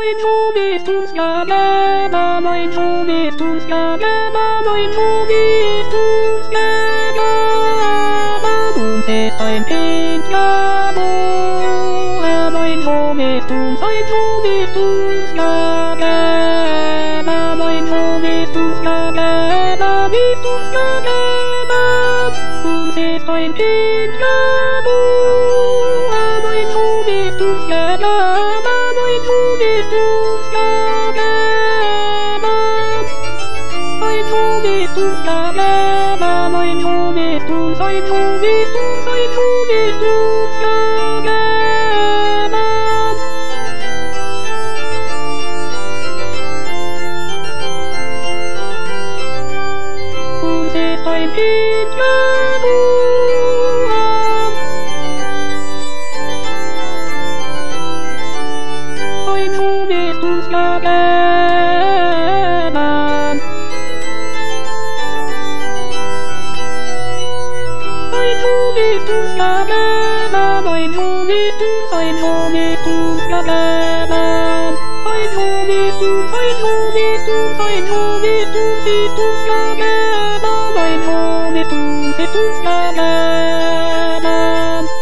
Moin Mobistunsgaba, moin Mobistunsgaba, moin Mobistunsgaba. Uns ist ein Pinjabo, moin Mobistunsgaba, moin Mobistunsgaba, Bistunsgaba. Uns ist ein Pinjabo, moin Mobistunsgaba. Ein